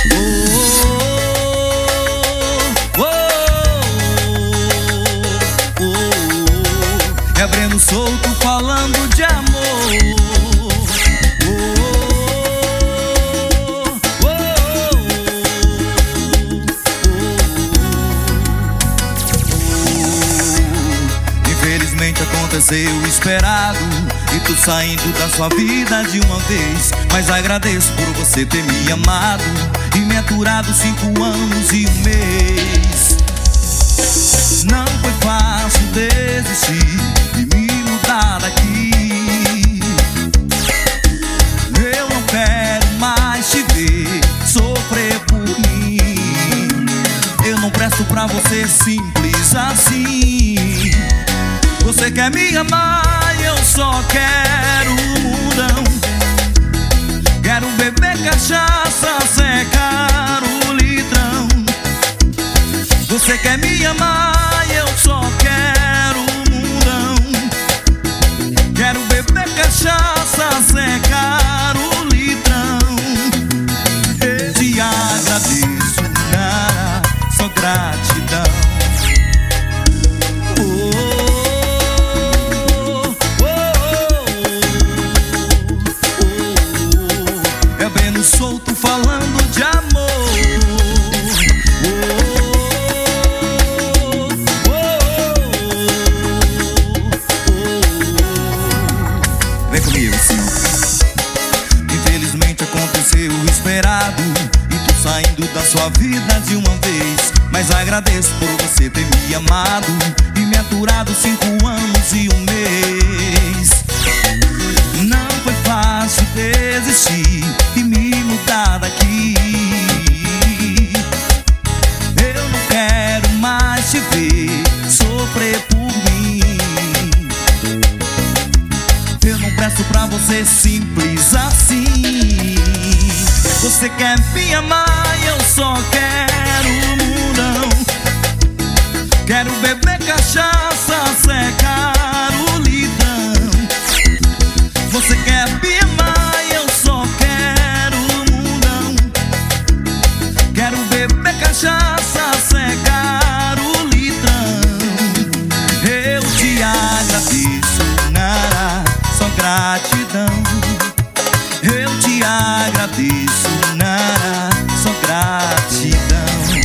É Breno Souto falando de amor. Infelizmente aconteceu o esperado e tu saindo da sua vida de uma vez. Mas agradeço por você ter me amado e me aturado 5 anos e 1 mês. Não foi fácil desistir e me mudar daqui. Eu não quero mais te ver sofrer por mim. Eu não presto pra você simples assim. Você quer me amar e eu só quero mudão. Quero beber cachaça, secar o litrão. Você quer me amar e eu só quero mudão. Quero beber cachaça, secar o litrão. Eu te agradeço, cara, só gratidão. É Breno Souto falando de amor. Vem comigo, sim. Infelizmente aconteceu o esperado e tu saindo da sua vida de uma vez. Mas agradeço por você ter me amado e me aturado 5 anos e 1 mês. Não foi fácil desistir e me mudar daqui. Eu não quero mais te ver sofrer por mim. Eu não presto pra você simples assim. Você quer me amar e eu só quero mudão. Quero beber cachaça, secar o litrão. Você quer me amar e eu só quero mudão. Quero beber cachaça, secar o litrão. Eu te agradeço, nara, só gratidão. Eu te agradeço, nara, só gratidão.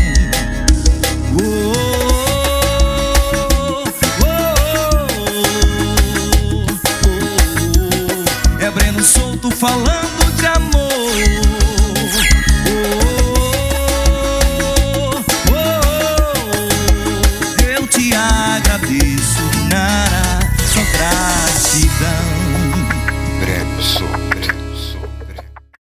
É Breno Souto falando de amor. Eu te agradeço, nara, só gratidão.